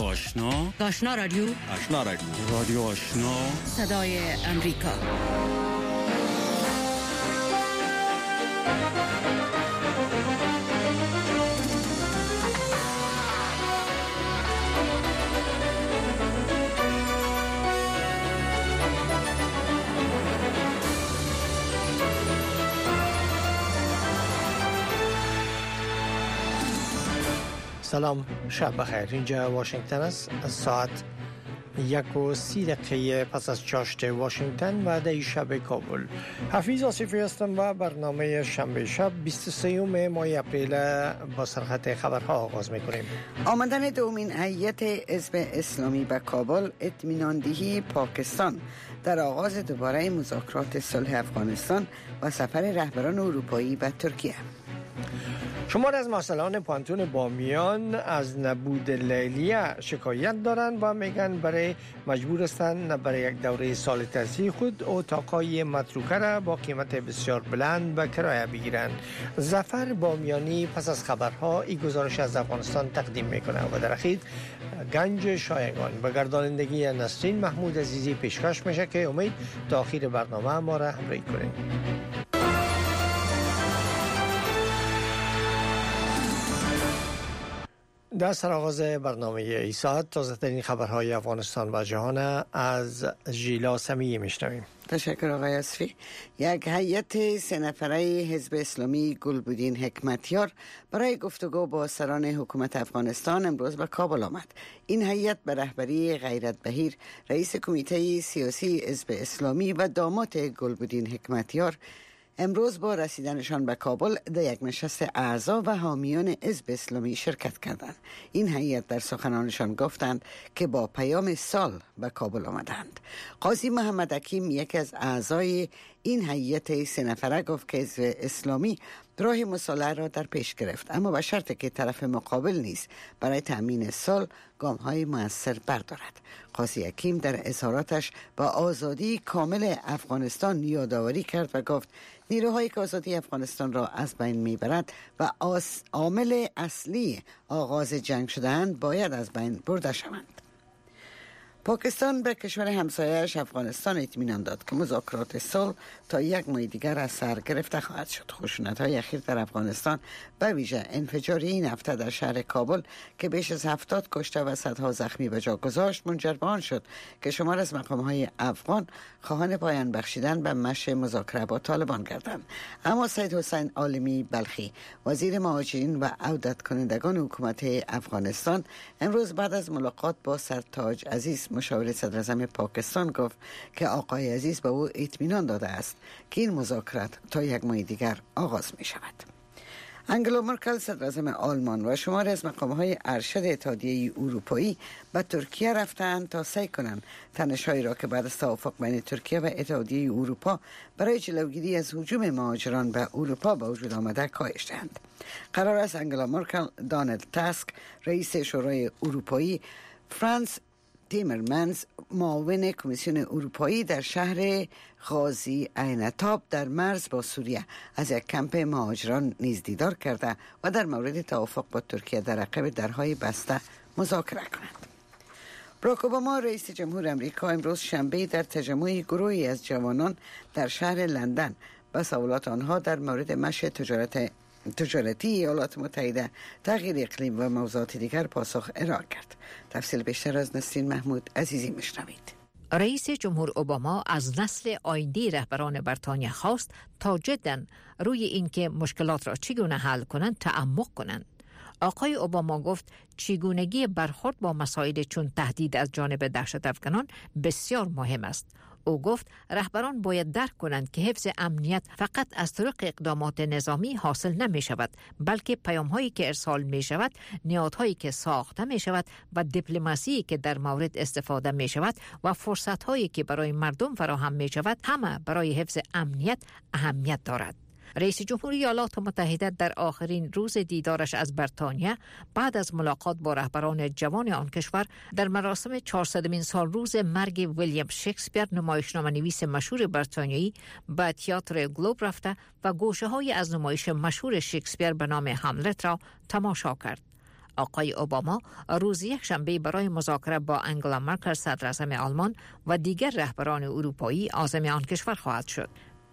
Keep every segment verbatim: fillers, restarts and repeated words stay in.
آشنا آشنا رادیو آشنا رادیو رادیو آشنا صدای امریکا. سلام، شب بخیر. اینجا واشنگتن است. ساعت یک و سی دقیقه پس از چاشت واشنگتن و ده شب کابل. حفیظ آصفی هستم و برنامه شنبه شب بیست و سه ماه اپریل با سرخط خبرها آغاز میکنیم. آمدن دومین هیئت حزب اسلامی به کابل، اطمینان دهی پاکستان در آغاز دوباره مذاکرات صلح افغانستان و سفر رهبران اروپایی به ترکیه. شمار از محصلان پانتون بامیان از نبود لیلیه شکایت دارند و میگن برای مجبور هستند برای یک دوره سال تحصیلی خود اتاقای متروکه را با قیمت بسیار بلند به کرایه بگیرند. ظفر بامیانی پس از خبرها این گزارش از افغانستان تقدیم میکنه و در اخیر گنج شایگان به گردانندگی نسرین محمود عزیزی پیشکش میشه که امید تا آخر برنامه ما را همراهی کنید. در سرآغاز برنامه ای ساعت تازه ترین خبرهای افغانستان و جهان از ژیلا سمیعی میشنویم. تشکر آقای اصفی. یک هیئت سه نفره حزب اسلامی گلبدین حکمتیار برای گفتگو با سران حکومت افغانستان امروز به کابل آمد. این هیئت به رهبری غیرت بهیر، رئیس کمیته سیاسی حزب اسلامی و داماد گلبدین حکمتیار امروز با رسیدنشان به کابل در یک نشست اعضا و حامیان حزب اسلامی شرکت کردند. این هیئت در سخنانشان گفتند که با پیام سال به کابل آمدند. قاضی محمد حکیم، یکی از اعضای این هیئت سه نفره، گفت که حزب اسلامی راه مصالحه را در پیش گرفت، اما به شرطی که طرف مقابل نیز برای تأمین صلح گام‌های مؤثر بردارد. قاضی حکیم در اظهاراتش با آزادی کامل افغانستان یادآوری کرد و گفت نیروهایی که آزادی افغانستان را از بین میبرد و عامل اصلی آغاز جنگ شده‌اند باید از بین برده شوند. پاکستان به کشور همسایه‌اش افغانستان اطمینان داد که مذاکرات صلح تا یک ماه دیگر از سر گرفته خواهد شد. خشونت‌های اخیر در افغانستان به ویژه انفجار این هفته در شهر کابل که بیش از هفتاد کشته و صدها زخمی به جا گذاشت منجر به آن شد که شمار از مقام‌های افغان خواهان پایان بخشیدن به مشی مذاکره با طالبان گردند. اما سید حسین عالمی بلخی، وزیر مهاجرین و عودت کنندگان حکومت افغانستان، امروز بعد از ملاقات با سرتاج عزیز مشاور صدر اعظم پاکستان گفت که آقای عزیز به او اطمینان داده است که این مذاکرات تا یک ماه دیگر آغاز می شود. انگلا مرکل، صدر اعظم آلمان، و شمار از مقام‌های ارشد اتحادیه اروپایی به ترکیه رفتند تا سعی کنند تنش‌هایی را که بعد از توافق بین ترکیه و اتحادیه اروپا برای جلوگیری از هجوم مهاجران به اروپا به وجود آمده کاهش دهند. قرار است انگلا مرکل، دونالد تاسک رئیس شورای اروپایی، فرانس تیمرمنز معاون کمیسیون اروپایی در شهر غازی عین‌تاب در مرز با سوریه از یک کمپ مهاجران نیز دیدار کرده و در مورد توافق با ترکیه در عقب درهای بسته مذاکره کنند. باراک اوباما رئیس جمهور امریکا امروز شنبه در تجمع گروهی از جوانان در شهر لندن به سوالات آنها در مورد مشی تجارت تجارتی ایالات متحده، تغییر اقلیم و موضوعات دیگر پاسخ ارائه کرد. تفصیل بیشتر از نسرین محمود عزیزی میشنوید. رئیس جمهور اوباما از نسل آینده رهبران بریتانیا خواست تا جداً روی اینکه مشکلات را چگونه حل کنند تعمق کنند. آقای اوباما گفت چگونگی برخورد با مسائل چون تهدید از جانب دهشت افکنان بسیار مهم است. او گفت رهبران باید درک کنند که حفظ امنیت فقط از طریق اقدامات نظامی حاصل نمی شود، بلکه پیام هایی که ارسال می شود، نهادهایی که ساخته می شود و دیپلماسی که در مورد استفاده می شود و فرصت هایی که برای مردم فراهم می شود، همه برای حفظ امنیت اهمیت دارد. رئیس جمهور ایالات متحده در آخرین روز دیدارش از بریتانیا بعد از ملاقات با رهبران جوان آن کشور در مراسم چهارصدمین سال روز مرگ ویلیام شکسپیر، نمایشنامه نویس مشهور بریتانیایی، به تئاتر گلوب رفته و گوشه های از نمایش مشهور شکسپیر به نام هاملت را تماشا کرد. آقای اوباما روز یک شنبه برای مذاکره با انگلا مرکل صدر اعظم آلمان و دیگر رهبران اروپایی عازم آن کشور خواهد شد.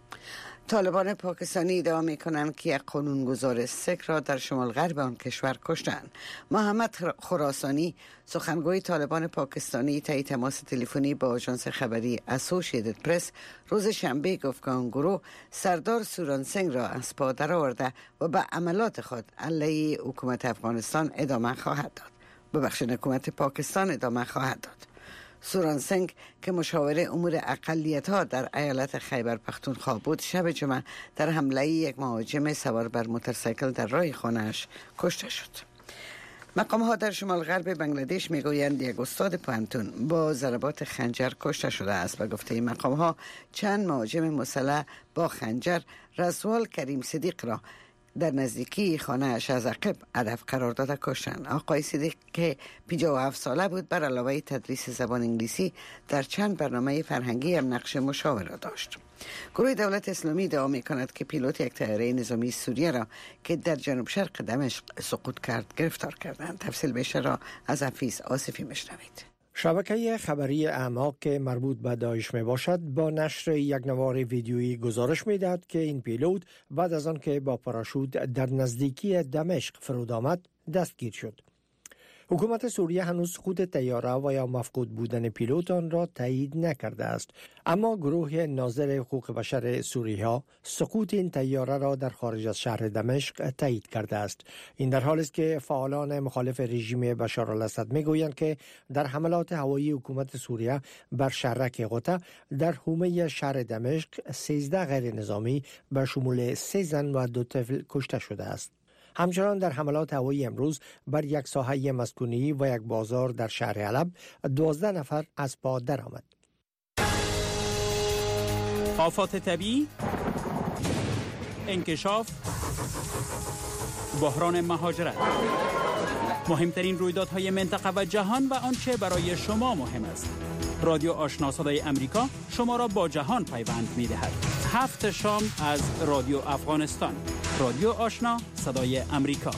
طالبان پاکستانی ادعا می کنند که یک قانونگذار سیک را در شمال غرب آن کشور کشتند. محمد خراسانی سخنگوی طالبان پاکستانی طی تماس تلفنی با آژانس خبری اسوسییتد پرس روز شنبه گفت که آن گروه سردار سوران سنگ را از پا درآورده و به عملات خود علیه حکومت افغانستان ادامه خواهد داد. ببخشید حکومت پاکستان ادامه خواهد داد. سوران سنگ که مشاور امور اقلیت‌ها در ایالت خیبر پختونخوا بود شب جمعه در حمله یک مهاجم سوار بر موتورسیکل در راه خانه‌اش کشته شد. مقام‌ها در شمال غرب بنگلادش میگویند یک استاد پانتون با ضربات خنجر کشته شده است و گفته مقام‌ها چند مهاجم مسلح با خنجر رسول کریم صدیق را در نزدیکی خانه اش از عقب هدف قرار داده کشتند. آقای صدیق که پنجاه و هفت ساله بود بر علاوه تدریس زبان انگلیسی در چند برنامه فرهنگی هم نقش مشاور داشت. گروه دولت اسلامی ادعا می‌کند که پیلوت یک طیاره نظامی سوریه را که در جنوب شرق دمشق سقوط کرد گرفتار کردند. تفصیل بیشتر را از حفیظ آصفی میشنوید. شبکه خبری اعماق که مربوط به داعش می باشد با نشر یک نوار ویدیویی گزارش می دهد که این پیلوت بعد از آن که با پاراشوت در نزدیکی دمشق فرود آمد دستگیر شد. حکومت سوریه هنوز خود طیاره و یا مفقود بودن پیلوت آن را تایید نکرده است، اما گروه ناظر حقوق بشر سوریه ها سقوط این طیاره را در خارج از شهر دمشق تایید کرده است. این در حالی است که فعالان مخالف رژیم بشار الاسد میگویند که در حملات هوایی حکومت سوریه بر شهرک غوطه در حومه شهر دمشق سیزده غیر نظامی به شمول سه زن و دو طفل کشته شده است. همچنان در حملات هوایی امروز بر یک ساحه مسکونی و یک بازار در شهر حلب دوازده نفر از پا درآمد. آفات طبیعی، انکشاف، بحران مهاجرت، مهمترین رویدادهای منطقه و جهان و آنچه برای شما مهم است. رادیو آشنا صدای امریکا شما را با جهان پیوند می‌دهد. هفت شام از رادیو افغانستان. رادیو آشنا صدای امریکا.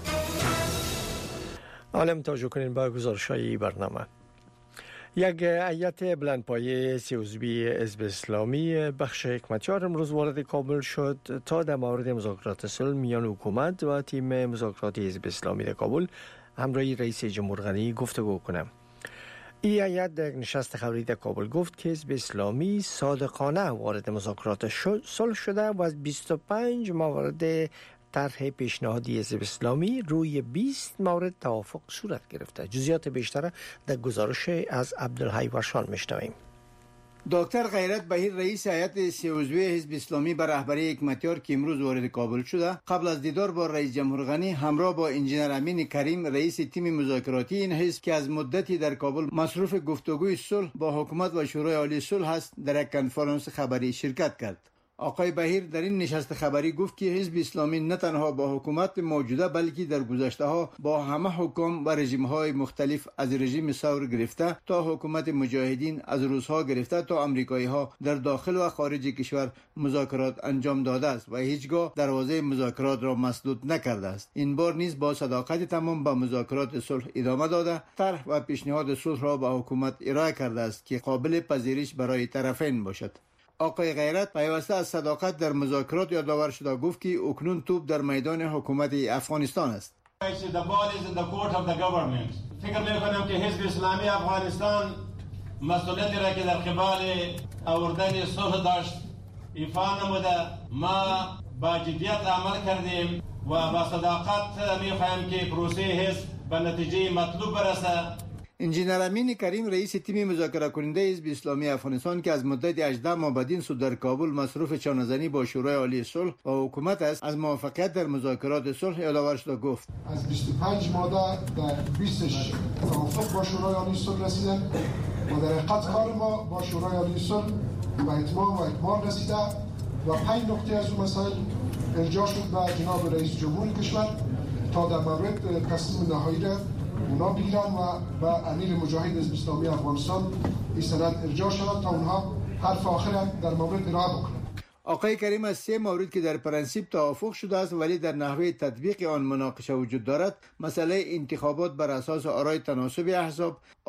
عالم توجه کنین با گزارش‌های برنامه. یک هیئت بلندپایه سی عضوی حزب اسلامی بخش حکمتیار امروز وارد کابل شد تا در مورد مذاکرات صلح میان حکومت و تیم مذاکرات حزب اسلامی در کابل همراه رئیس جمهور غنی گفتگو کنند. این هیئت در نشست خبری در کابل گفت که حزب اسلامی صادقانه وارد مذاکرات صلح شده و از بیست و پنج موارد طرح پیشنهادی حزب اسلامی روی بیست مورد توافق صورت گرفته. جزئیات بیشتر در گزارش از عبدالحی ورشان میشنویم. دکتر غیرت بهیر رئیس هیئت سی عضوی حزب اسلامی به رهبری حکمتیار که امروز وارد کابل شده قبل از دیدار با رئیس جمهور غنی همراه با انجینر امین کریم رئیس تیم مذاکراتی این حزب که از مدتی در کابل مصروف گفتگوی صلح با حکومت و شورای عالی صلح است در یک کنفرانس خبری شرکت کرد. آقای بهیر در این نشست خبری گفت که حزب اسلامی نه تنها با حکومت موجوده بلکه در گذشته ها با همه حکام و رژیم های مختلف از رژیم ثور گرفته تا حکومت مجاهدین از روس‌ها گرفته تا آمریکایی ها در داخل و خارج کشور مذاکرات انجام داده است و هیچگاه دروازه مذاکرات را مسدود نکرده است. این بار نیز با صداقت تمام به مذاکرات صلح ادامه داده طرح و پیشنهاد صلح را به حکومت ارائه کرده است که قابل پذیرش برای طرفین باشد. آقای غیرت پیوسته از صداقت در مذاکرات یادآور شده گفت که اکنون توپ در میدان حکومت افغانستان است. فکر می‌کنم که حزب اسلامی افغانستان مسئولیتی را که در قبال آوردن صلح داشت ایفا نموده. ما با جدیت عمل کردیم و با صداقت می‌خواهیم که پروسه حزب به نتیجه مطلوب برسه. انجینر امین کریم رئیس تیم مذاکره کننده حزب اسلامی افغانستان که از مدت هجده ماه بعد سود در کابل مصروف چانه‌زنی با شورای عالی صلح و حکومت است از موافقت در مذاکرات صلح یادآور شد گفت از بیست و پنج ماده در بیستش توافق با شورای عالی صلح رسیدن و در حقیقت کار ما با شورای عالی صلح به اتمام و اکمال رسیده و پنج نکته از اون مسائل ارجاع شد به جناب رئیس جمهور کشور تا در مورد تصمیم نهایی را اونا بگیرن و به امیر مجاهد حزب اسلامی افغانستان این سند ارجاع شود تا اونها حرف آخر در مورد ارائه بکنند. آقای کریم از سه مورد که در پرانسیب توافق شده است ولی در نحوه تطبیق آن مناقشه وجود دارد، مسئله انتخابات بر اساس آرای تناسب احزاب،